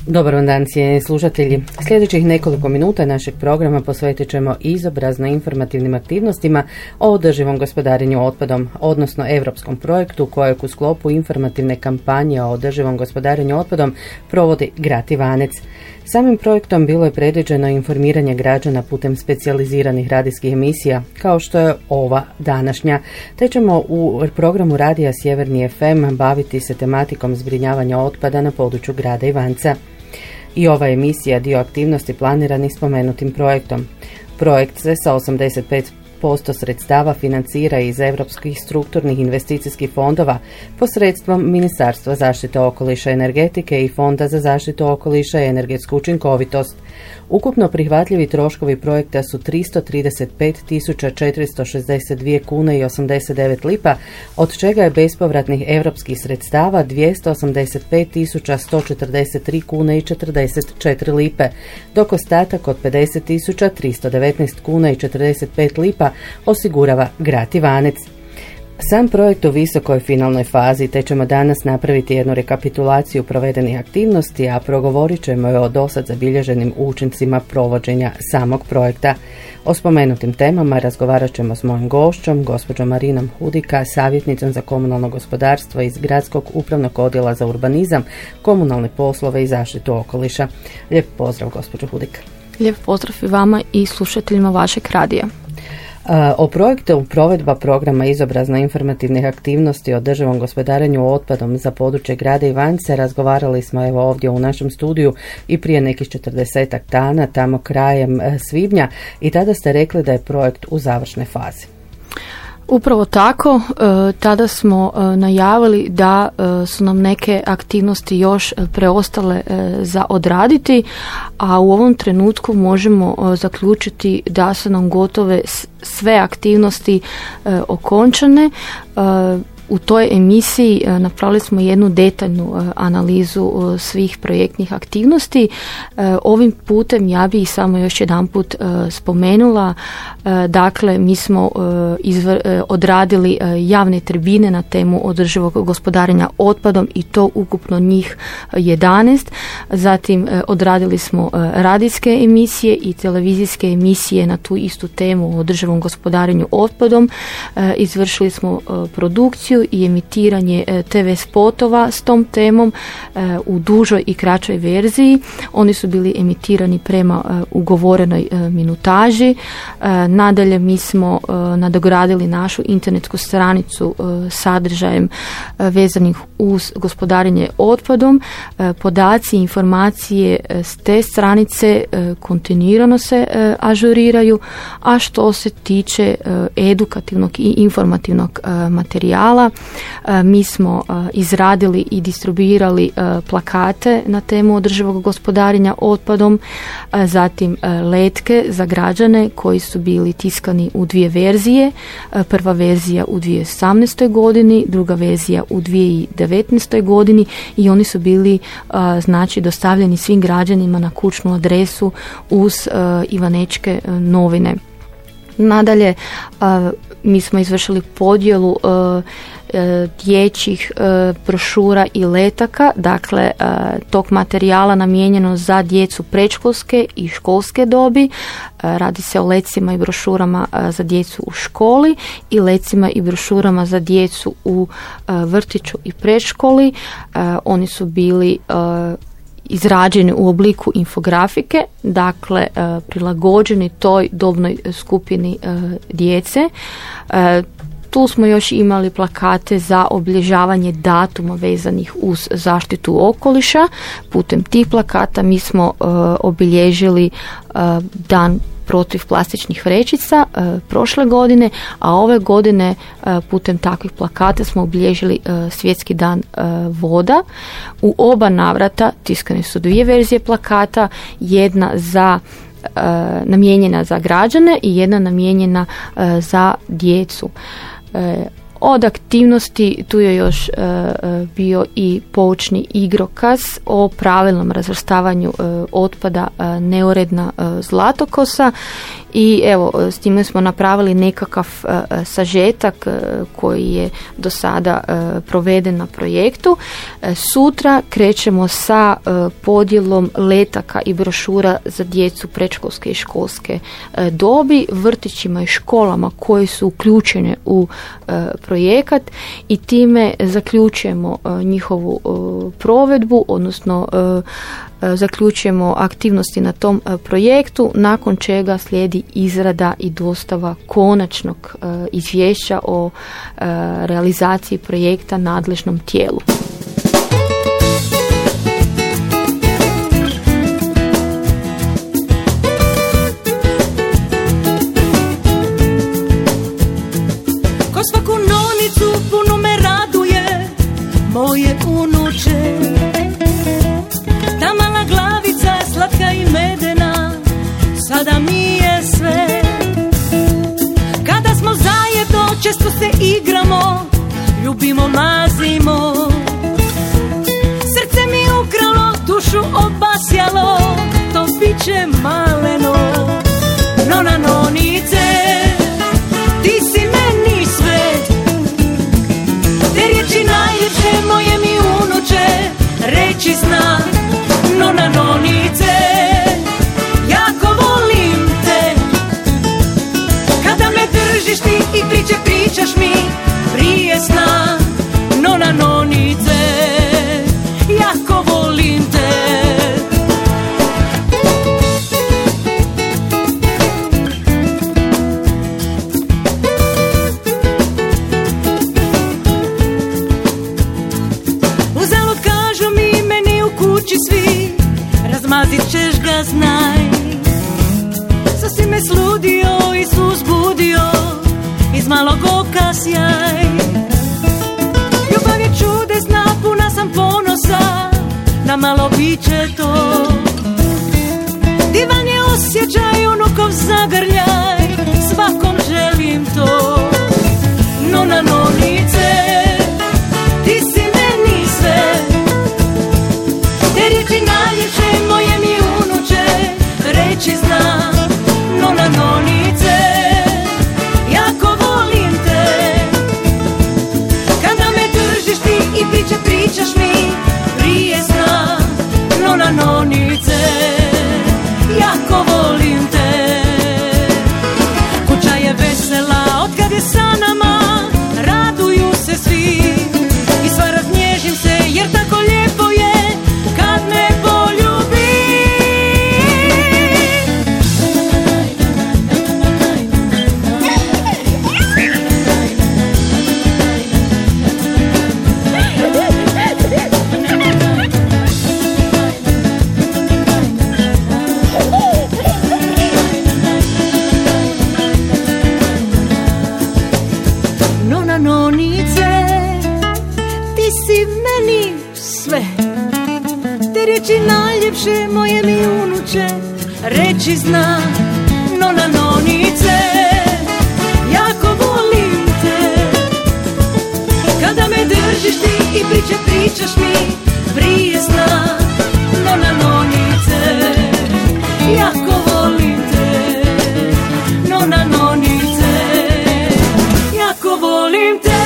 Dobar vam dan, cijenjeni slušatelji. Sljedećih nekoliko minuta našeg programa posvetit ćemo izobrazno-informativnim aktivnostima o održivom gospodarenju otpadom, odnosno europskom projektu kojeg u sklopu informativne kampanje o održivom gospodarenju otpadom provodi Grad Ivanec. Samim projektom bilo je predviđeno informiranje građana putem specijaliziranih radijskih emisija, kao što je ova današnja, te ćemo u programu Radija Sjeverni FM baviti se tematikom zbrinjavanja otpada na području grada Ivanca. I ova emisija dio aktivnosti planiranih spomenutim projektom. Projekt se sa 85% sredstava financira iz europskih strukturnih investicijskih fondova posredstvom Ministarstva zaštite okoliša i energetike i Fonda za zaštitu okoliša i energetsku učinkovitost. Ukupno prihvatljivi troškovi projekta su 335.462 kune i 89 lipa, od čega je bespovratnih europskih sredstava 285.143 kune i 44 lipe, dok ostatak od 50.319 kuna i 45 lipa osigurava Grad Ivanec. Sam projekt u visokoj finalnoj fazi, te ćemo danas napraviti jednu rekapitulaciju provedenih aktivnosti, a progovorit ćemo o dosad zabilježenim učincima provođenja samog projekta. O spomenutim temama razgovarat ćemo s mojim gošćom, gospođom Marinom Hudika, savjetnicom za komunalno gospodarstvo iz Gradskog upravnog odjela za urbanizam, komunalne poslove i zaštitu okoliša. Lijep pozdrav, gospođo Hudik. Lijep pozdrav i vama i slušateljima vašeg radija. O projektu provedba programa izobrazno-informativnih aktivnosti o održivom gospodarenju otpadom za područje grada Ivanca razgovarali smo evo ovdje u našem studiju i prije nekih 40 dana, tamo krajem svibnja, i tada ste rekli da je projekt u završnoj fazi. Upravo tako, tada smo najavili da su nam neke aktivnosti još preostale za odraditi, a u ovom trenutku možemo zaključiti da su nam gotove sve aktivnosti okončane. U toj emisiji napravili smo jednu detaljnu analizu svih projektnih aktivnosti. Ovim putem ja bih samo još jedanput spomenula, dakle mi smo odradili javne tribine na temu održivog gospodarenja otpadom i to ukupno njih 11. Zatim odradili smo radijske emisije i televizijske emisije na tu istu temu o održivom gospodarenju otpadom. Izvršili smo produkciju i emitiranje TV spotova s tom temom u dužoj i kraćoj verziji. Oni su bili emitirani prema ugovorenoj minutaži. Nadalje mi smo nadogradili našu internetsku stranicu sadržajem vezanih uz gospodarenje otpadom. Podaci i informacije s te stranice kontinuirano se ažuriraju, a što se tiče edukativnog i informativnog materijala, mi smo izradili i distribuirali plakate na temu održivog gospodarenja otpadom, zatim letke za građane koji su bili tiskani u dvije verzije. Prva verzija u 2018. godini, druga verzija u 2019. godini i oni su bili znači dostavljeni svim građanima na kućnu adresu uz Ivanečke novine. Nadalje, mi smo izvršili podjelu dječjih brošura i letaka, dakle tog materijala namijenjeno za djecu predškolske i školske dobi. Radi se o lecima i brošurama za djecu u školi i lecima i brošurama za djecu u vrtiću i predškoli. Oni su bili izrađeni u obliku infografike, dakle prilagođeni toj dobnoj skupini djece. Tu smo još imali plakate za obilježavanje datuma vezanih uz zaštitu okoliša. Putem tih plakata mi smo obilježili dan protiv plastičnih vrećica prošle godine, a ove godine putem takvih plakata smo obilježili Svjetski dan voda. U oba navrata tiskane su dvije verzije plakata, jedna namijenjena za građane i jedna namijenjena za djecu. Od aktivnosti tu je još bio i poučni igrokaz o pravilnom razvrstavanju otpada neuredna zlatokosa i evo s time smo napravili nekakav sažetak koji je do sada proveden na projektu. Sutra krećemo sa podjelom letaka i brošura za djecu predškolske i školske dobi, vrtićima i školama koji su uključene u projekat i time zaključujemo njihovu provedbu, odnosno zaključujemo aktivnosti na tom projektu, nakon čega slijedi izrada i dostava konačnog izvješća o realizaciji projekta nadležnom tijelu. Ko svaku nonicu puno me raduje, moje unuče. Ta mala glavica slatka i medena, sada mi je sve. Kada smo zajedno, često se igramo, ljubimo, mazimo. Srce mi ukralo, dušu obasjalo, to bit će maleno. Nona nonice, ti si meni sve. Te riječi najljepše moje mi unuče, reći zna. Nona nonice, jako volim te. Kada me držiš ti i pričaš mi prije sna. Nona nonice, jako volim te. Uzalud kažu mi meni u kući svi, razmazit ćeš ga, znaj. Sasvim me sludio i uzbudio, iz malog oka sjaj. Ljubav je čudesna, puna sam ponosa, na malo biće to. Divan je osjećaj, unukov zagrljaj, svakom želim to. Nona nonice, ti si meni sve. Te riječi najljepše moje mi unuče, reći zna. Nona nonice, jako volim te. Kada me držiš ti i pričaš mi prije sna. Nona nonice, jako volim te. Kuća je vesela, otkad je sa nama, raduju se svi. I sva raznježim se, jer tako lijepo je kad me poljubi. Nona nonice, ti si meni sve. Te riječi najljepše moje mi unuče, reći zna. Nona nonice, jako volim te. Kada me držiš ti i pričaš mi prije sna. Nona nonice, jako volim te. Nona nonice, jako volim te.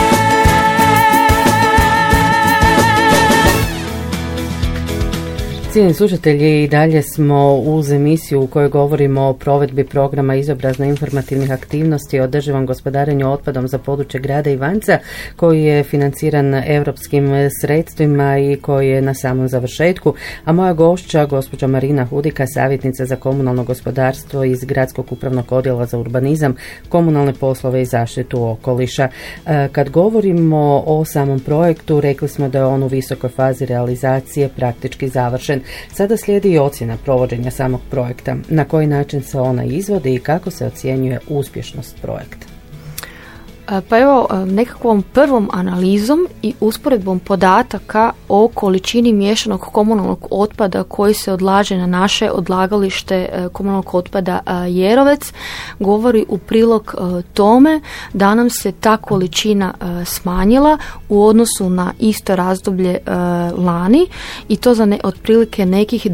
Cijenjeni slušatelji, i dalje smo uz emisiju u kojoj govorimo o provedbi programa izobrazno-informativnih aktivnosti o održivom gospodarenju otpadom za područje grada Ivanca, koji je financiran europskim sredstvima i koji je na samom završetku. A moja gošća, gospođa Marina Hudika, savjetnica za komunalno gospodarstvo iz Gradskog upravnog odjela za urbanizam, komunalne poslove i zaštitu okoliša. Kad govorimo o samom projektu, rekli smo da je on u visokoj fazi realizacije, praktički završen. Sada slijedi i ocjena provođenja samog projekta. Na koji način se ona izvodi i kako se ocjenjuje uspješnost projekta? Pa evo, nekakvom prvom analizom i usporedbom podataka o količini miješanog komunalnog otpada koji se odlaže na naše odlagalište komunalnog otpada Jerovec govori u prilog tome da nam se ta količina smanjila u odnosu na isto razdoblje lani i to za otprilike nekih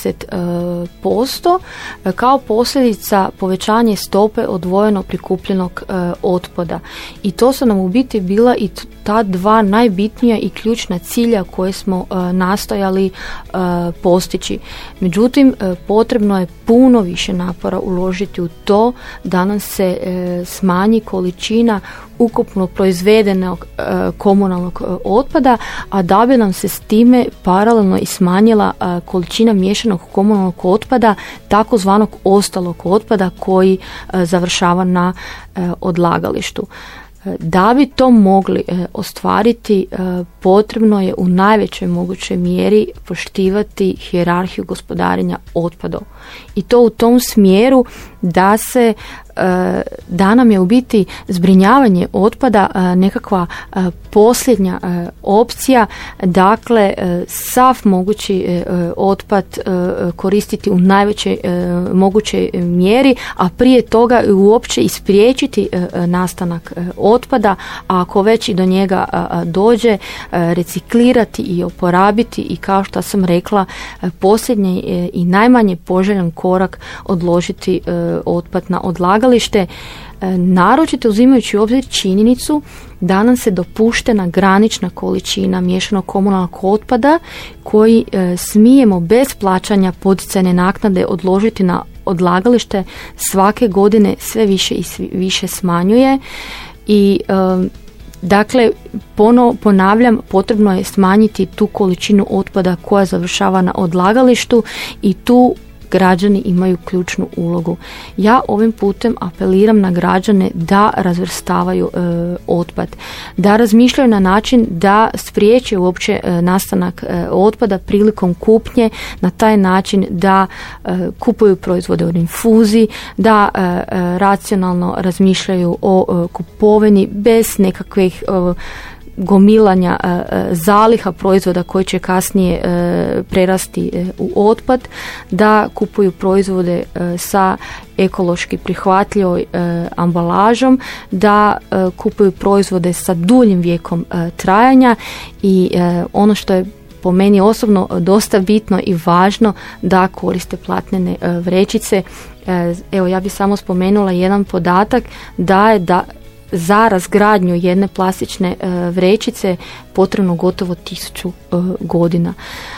20% kao posljedica povećanja stope odvojeno prikupljenog otpada. I to su nam u biti bila i ta dva najbitnija i ključna cilja koje smo nastojali postići. Međutim, potrebno je puno više napora uložiti u to da nam se smanji količina ukupno proizvedenog komunalnog otpada, a da bi nam se s time paralelno i smanjila količina miješanog komunalnog otpada, takozvanog ostalog otpada koji završava na odlagalištu. Da bi to mogli ostvariti, potrebno je u najvećoj mogućoj mjeri poštivati hijerarhiju gospodarenja otpadom. I to u tom smjeru da nam je u biti zbrinjavanje otpada nekakva posljednja opcija, dakle sav mogući otpad koristiti u najvećoj mogućoj mjeri, a prije toga uopće ispriječiti nastanak otpada, a ako već i do njega dođe, reciklirati i oporabiti i kao što sam rekla, posljednji i najmanje poželjan korak odložiti otpad na odlagalište, naročito uzimajući u obzir činjenicu da nam se dopuštena granična količina miješanog komunalnog otpada koji smijemo bez plaćanja poticajne naknade odložiti na odlagalište svake godine sve više i više smanjuje i dakle, ponavljam, potrebno je smanjiti tu količinu otpada koja završava na odlagalištu i tu građani imaju ključnu ulogu. Ja ovim putem apeliram na građane da razvrstavaju otpad, da razmišljaju na način da spriječe uopće nastanak otpada prilikom kupnje, na taj način da kupuju proizvode u infuziji, da racionalno razmišljaju o kupovini bez nekakvih gomilanja zaliha proizvoda koji će kasnije prerasti u otpad, da kupuju proizvode sa ekološki prihvatljivom ambalažom, da kupuju proizvode sa duljim vijekom trajanja i ono što je po meni osobno dosta bitno i važno, da koriste platnene vrećice. Evo, ja bih samo spomenula jedan podatak da za razgradnju jedne plastične vrećice potrebno gotovo 1000 godina.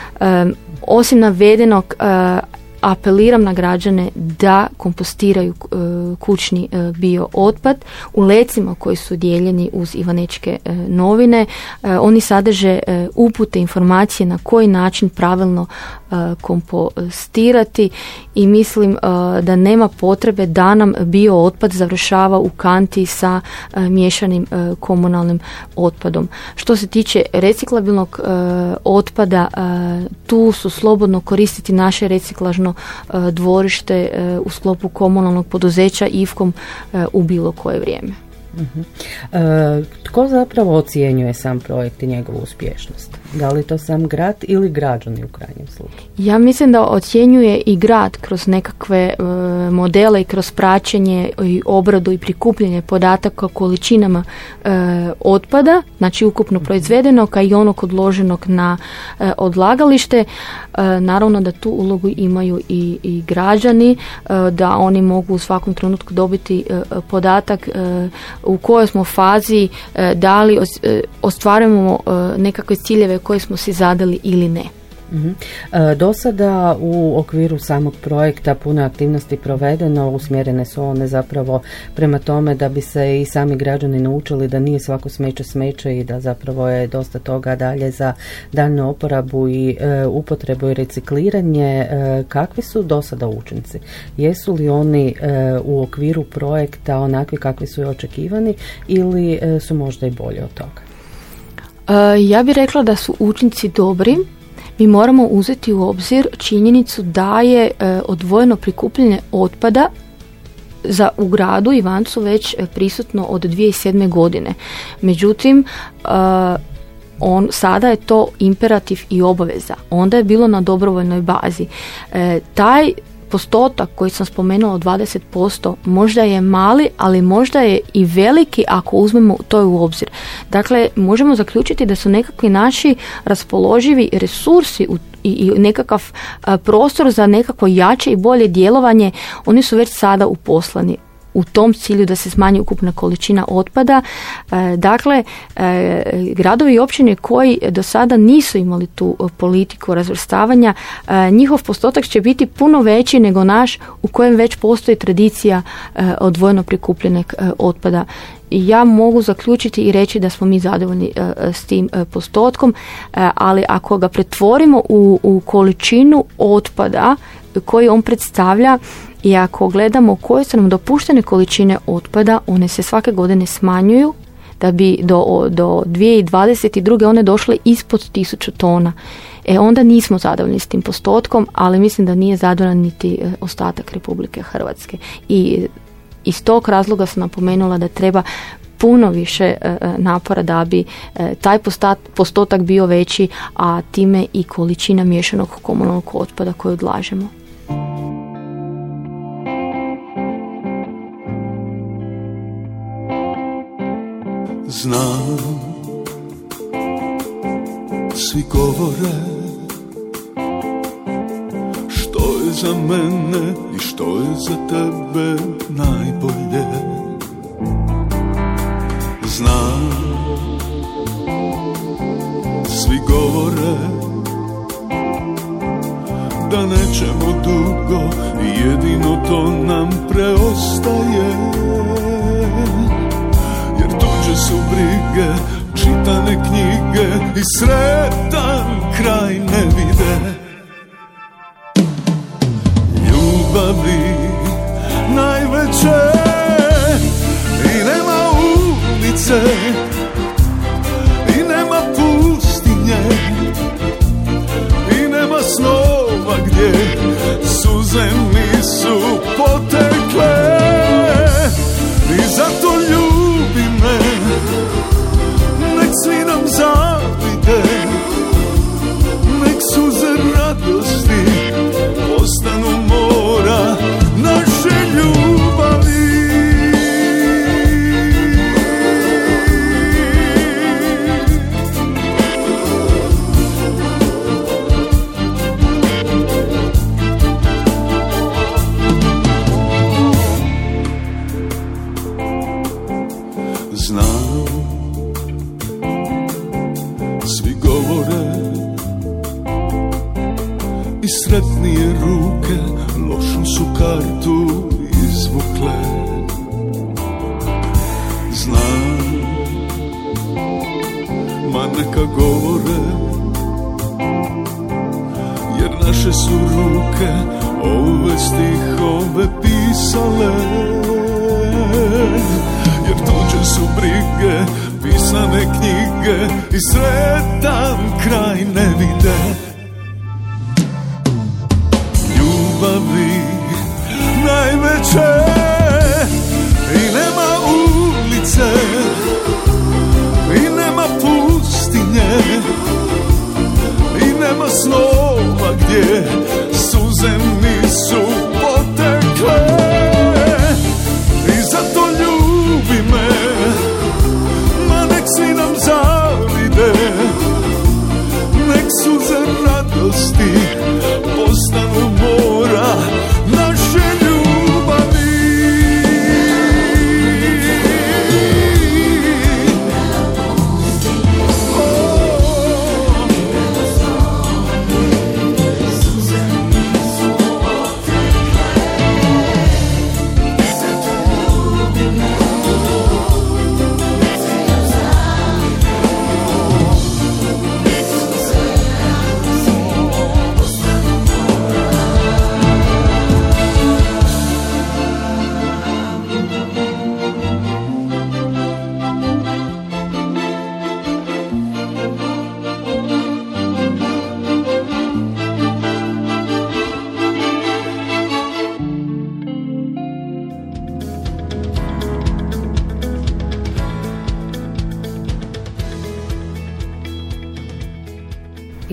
Osim navedenog, apeliram na građane da kompostiraju kućni bio otpad u lecima koji su dijeljeni uz Ivanečke novine. Oni sadrže upute, informacije na koji način pravilno kompostirati i mislim da nema potrebe da nam bio otpad završava u kanti sa miješanim komunalnim otpadom. Što se tiče reciklabilnog otpada, tu su slobodno koristiti naše reciklažno dvorište u sklopu komunalnog poduzeća IFKOM u bilo koje vrijeme. Tko zapravo ocjenjuje sam projekt i njegovu uspješnost? Da li to sam grad ili građani u krajnjem slučaju? Ja mislim da ocjenjuje i grad kroz nekakve modele i kroz praćenje i obradu i prikupljanje podataka o količinama otpada, znači ukupno proizvedenog, a i onog odloženog na odlagalište. Naravno da tu ulogu imaju i građani, da oni mogu u svakom trenutku dobiti podatak u kojoj smo fazi, da li ostvarujemo nekakve ciljeve koje smo si zadali ili ne. Do sada u okviru samog projekta puno aktivnosti provedeno, usmjerene su one zapravo prema tome da bi se i sami građani naučili da nije svako smeće i da zapravo je dosta toga dalje za daljnju oporabu i upotrebu i recikliranje. Kakvi su do sada učinci? Jesu li oni u okviru projekta onakvi kakvi su i očekivani ili su možda i bolji od toga? Ja bih rekla da su učinci dobri. Mi moramo uzeti u obzir činjenicu da je odvojeno prikupljanje otpada u gradu Ivancu već prisutno od 2007. godine. Međutim, sada je to imperativ i obaveza. Onda je bilo na dobrovoljnoj bazi. Taj postotak koji sam spomenula od 20% možda je mali, ali možda je i veliki ako uzmemo to u obzir. Dakle, možemo zaključiti da su nekakvi naši raspoloživi resursi i nekakav prostor za nekako jače i bolje djelovanje, oni su već sada uposlani u tom cilju da se smanji ukupna količina otpada. Dakle, gradovi i općine koji do sada nisu imali tu politiku razvrstavanja, njihov postotak će biti puno veći nego naš u kojem već postoji tradicija odvojeno prikupljenog otpada. I ja mogu zaključiti i reći da smo mi zadovoljni s tim postotkom, ali ako ga pretvorimo u količinu otpada koji on predstavlja, i ako gledamo koje su nam dopuštene količine otpada, one se svake godine smanjuju, da bi do 2022. one došle ispod 1000 tona. Onda nismo zadovoljni s tim postotkom, ali mislim da nije zadovoljan niti ostatak Republike Hrvatske. I iz tog razloga sam napomenula da treba puno više napora da bi taj postotak bio veći, a time i količina miješanog komunalnog otpada koju odlažemo. Znam, svi govore što je za mene i što je za tebe najbolje. Znam, svi govore da nećemo dugo i jedino to nam preostaje. Tuđe su brige, čitane knjige i sretan kraj ne vide. Ljubavi najveće i nema ulice i nema pustinje i nema snova gdje suze nisu potekle. I zato ljubi me, nek svi nam zavide, nek suze radosti postanu mora naše ljubavi. Znam, svi govore i sretnije ruke lošu su kartu izvukle. Znam, ma neka govore, jer naše su ruke ove stihove pisale. Jer tuđe su brige, pisane knjige i sretan kraj ne vide. Ljubavi najveće i nema ulice i nema pustinje i nema snova gdje suze nisu potekle. I zato ljubi me, ma nek svi nam zavide, nek suze radosti postanu mora naše ljubavi.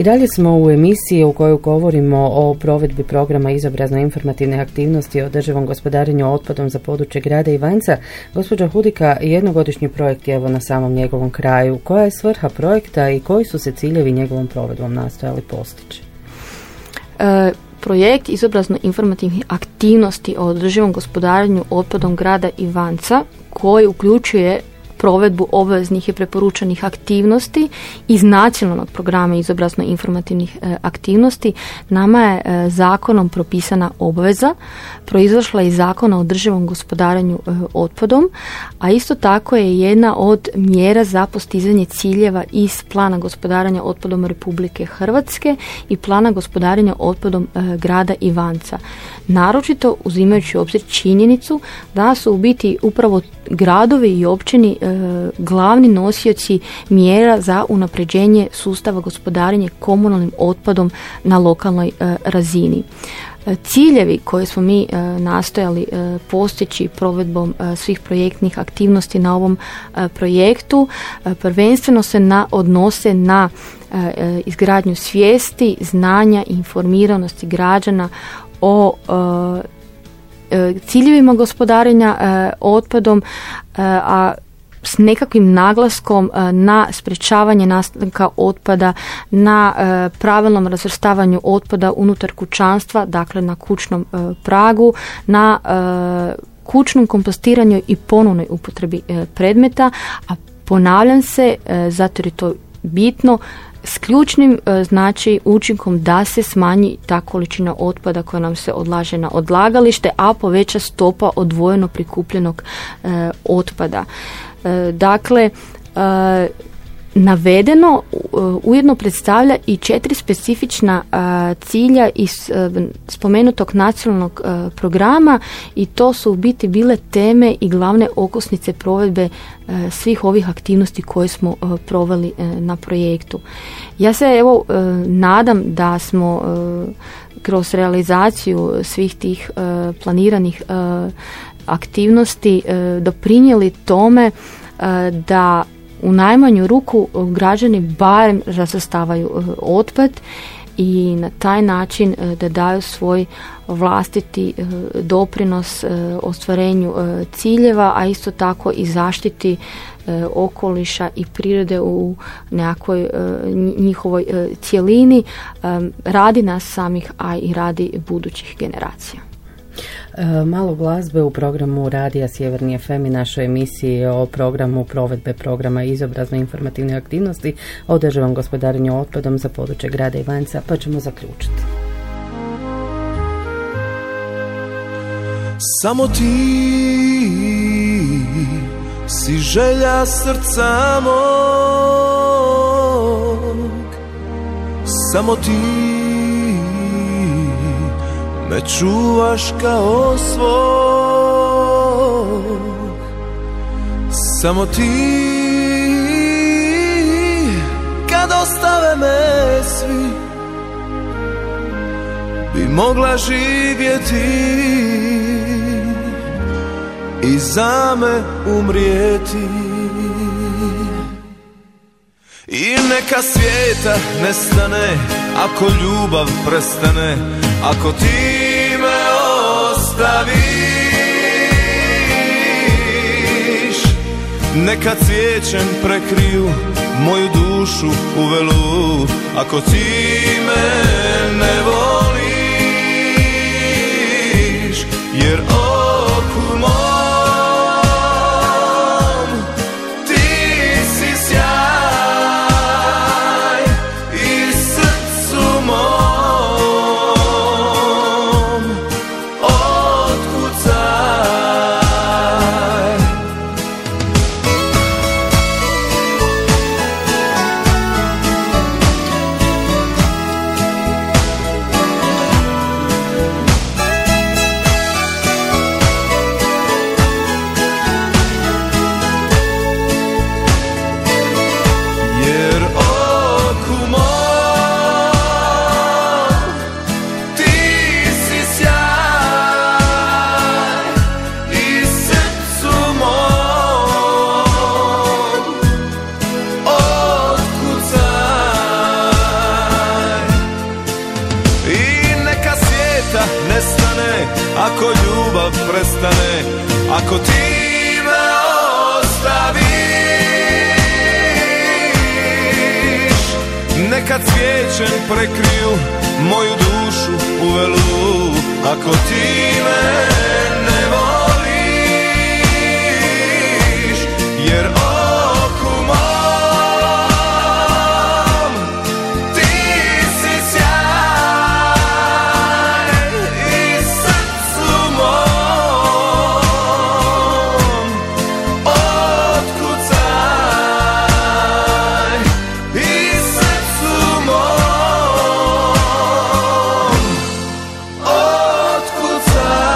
dalje smo u emisiji u kojoj govorimo o provedbi programa izobrazno-informativne aktivnosti o održivom gospodarenju otpadom za područje grada Ivanca. Gospođa Hudika, jednogodišnji projekt je evo na samom njegovom kraju. Koja je svrha projekta i koji su se ciljevi njegovom provedbom nastojali postići? Projekt izobrazno-informativnih aktivnosti o održivom gospodarenju otpadom grada Ivanca, koji uključuje provedbu obveznih i preporučenih aktivnosti iz nacionalnog programa izobrazno-informativnih aktivnosti, nama je zakonom propisana obveza, proizašla iz zakona o održivom gospodarenju otpadom, a isto tako je jedna od mjera za postizanje ciljeva iz plana gospodarenja otpadom Republike Hrvatske i plana gospodarenja otpadom grada Ivanca. Naročito uzimajući u obzir činjenicu da su u biti upravo gradovi i općini glavni nosioci mjera za unapređenje sustava gospodarenja komunalnim otpadom na lokalnoj razini. Ciljevi koje smo mi nastojali postići provedbom svih projektnih aktivnosti na ovom projektu prvenstveno se odnose na izgradnju svijesti, znanja i informiranosti građana o ciljevima gospodarenja otpadom, a s nekakvim naglaskom na sprečavanje nastanka otpada, na pravilnom razvrstavanju otpada unutar kućanstva, dakle na kućnom pragu, na kućnom kompostiranju i ponovnoj upotrebi predmeta, a ponavljam se, zato je to bitno, s ključnim učinkom da se smanji ta količina otpada koja nam se odlaže na odlagalište, a poveća stopa odvojeno prikupljenog otpada. Dakle, navedeno ujedno predstavlja i 4 specifična cilja iz spomenutog nacionalnog programa i to su u biti bile teme i glavne okosnice provedbe svih ovih aktivnosti koje smo proveli na projektu. Ja se nadam da smo kroz realizaciju svih tih planiranih aktivnosti doprinijeli tome da u najmanju ruku građani barem razvrstavaju otpad i na taj način da daju svoj vlastiti doprinos ostvarenju ciljeva, a isto tako i zaštiti okoliša i prirode u nekakvoj njihovoj cjelini radi nas samih, a i radi budućih generacija. Malo glazbe u programu Radija Sjeverni FM i našoj emisiji o programu provedbe programa izobrazno-informativne aktivnosti o održivom gospodarenju otpadom za područje grada Ivanca, pa ćemo zaključiti. Samo ti si želja srca mog, samo ti me čuvaš kao svog, samo ti kad ostave me svi bi mogla živjeti i za me umrijeti. I neka svijeta nestane ako ljubav prestane, ako ti me ostaviš. Neka cvijećem prekriju moju dušu u velu, ako ti me ne voliš. Jer oku mom ti si sjaj i srcu mom otkucaj. nestane, ako ljubav prestane, ako ti me ostaviš. Neka cvijećem prekriju moju dušu u velu, ako ti me ne voliš, jer oku mom ti si sjaj i srcu mom otkucaj i srcu mom otkucaj.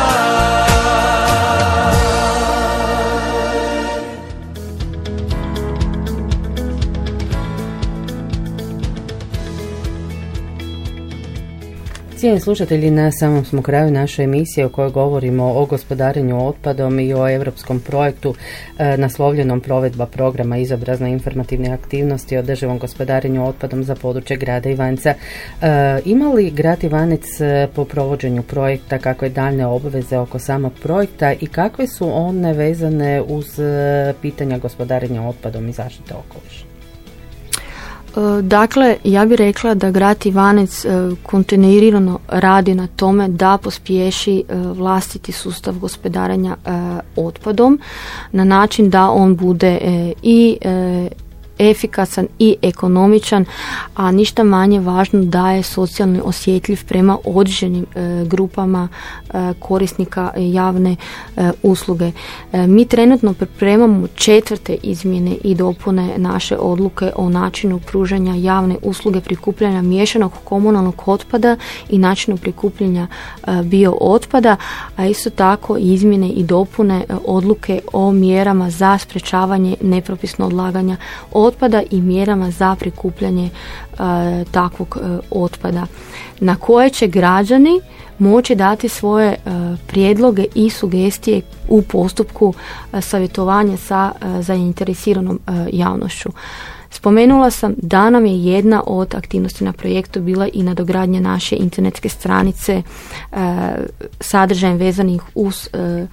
Cijenjeni slušatelji, na samom smo kraju naše emisije u kojoj govorimo o gospodarenju otpadom i o europskom projektu naslovljenom provedba programa izobrazne informativne aktivnosti o održivom gospodarenju otpadom za područje grada Ivanca. Ima li grad Ivanec po provođenju projekta, kakve daljne obveze oko samog projekta i kakve su one vezane uz pitanja gospodarenja otpadom i zaštite okoliša? Dakle, ja bih rekla da grad Ivanec kontinuirano radi na tome da pospješi vlastiti sustav gospodarenja otpadom na način da on bude i efikasan i ekonomičan, a ništa manje važno da je socijalno osjetljiv prema određenim grupama korisnika javne usluge. Mi trenutno pripremamo 4. izmjene i dopune naše odluke o načinu pružanja javne usluge prikupljanja miješanog komunalnog otpada i načinu prikupljanja bio otpada, a isto tako izmjene i dopune odluke o mjerama za sprečavanje nepropisnog odlaganja otpada i mjerama za prikupljanje takvog otpada, na koje će građani moći dati svoje prijedloge i sugestije u postupku savjetovanja sa zainteresiranom javnošću. Spomenula sam da nam je jedna od aktivnosti na projektu bila i nadogradnja naše internetske stranice sadržajem vezanih uz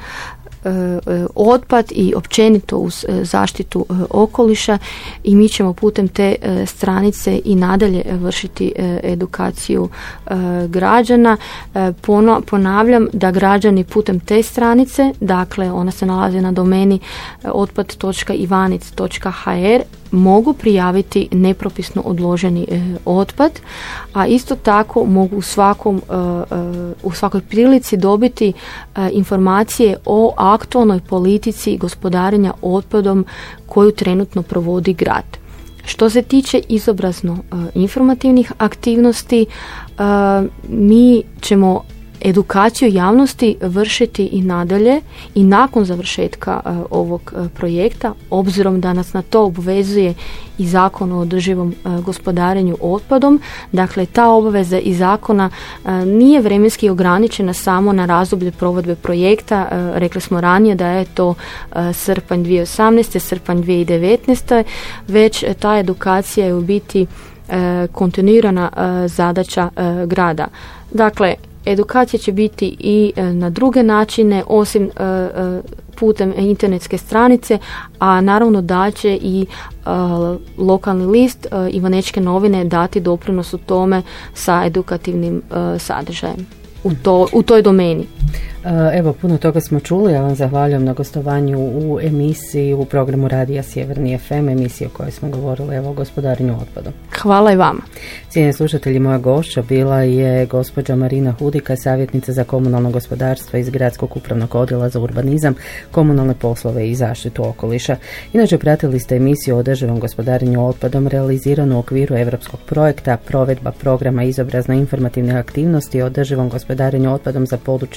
otpad i općenito uz zaštitu okoliša, i mi ćemo putem te stranice i nadalje vršiti edukaciju građana. Ponavljam da građani putem te stranice, dakle ona se nalazi na domeni otpad.ivanec.hr, mogu prijaviti nepropisno odloženi otpad, a isto tako mogu u svakoj prilici dobiti informacije o aktualnoj politici gospodarenja otpadom koju trenutno provodi grad. Što se tiče izobrazno informativnih aktivnosti, mi ćemo edukaciju javnosti vršiti i nadalje i nakon završetka ovog projekta, obzirom da nas na to obvezuje i Zakon o održivom gospodarenju otpadom. Dakle, ta obveza iz zakona nije vremenski ograničena samo na razdoblje provedbe projekta. Rekli smo ranije da je to srpanj 2018. srpanj 2019. Već ta edukacija je u biti kontinuirana zadaća grada. Dakle, edukacija će biti i na druge načine, osim putem internetske stranice, a naravno da će i lokalni list Ivanečke novine dati doprinos u tome sa edukativnim sadržajem u toj domeni. Evo, puno toga smo čuli. Ja vam zahvaljujem na gostovanju u emisiji u programu Radija Sjeverni FM, emisiji o kojoj smo govorili o gospodarenju otpadom. Hvala i vama. Cijenjeni slušatelji, moja gošća bila je gospođa Marina Hudika, savjetnica za komunalno gospodarstvo iz Gradskog upravnog odjela za urbanizam, komunalne poslove i zaštitu okoliša. Inače, pratili ste emisiju o održivom gospodarenju otpadom realiziranu u okviru europskog projekta provedba programa izobrazno informativne aktivnosti o održivom gospodarenju otpadom za područje grada Ivanca.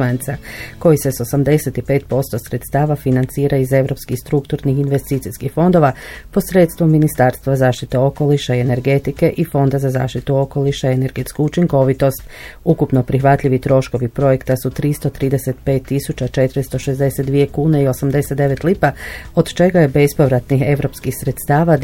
Ivanca, koji se s 85% sredstava financira iz europskih strukturnih investicijskih fondova posredstvom Ministarstva zaštite okoliša i energetike i Fonda za zaštitu okoliša i energetsku učinkovitost. Ukupno prihvatljivi troškovi projekta su 335.462 kune i 89 lipa, od čega je bespovratnih europskih sredstava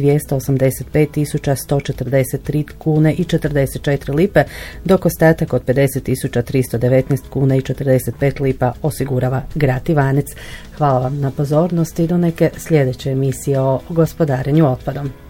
285.143 kune i 44 lipe, dok ostatak od 50.319 kune i 45 lipa osigurava grad Ivanec. Hvala vam na pozornosti i do neke sljedeće emisije o gospodarenju otpadom.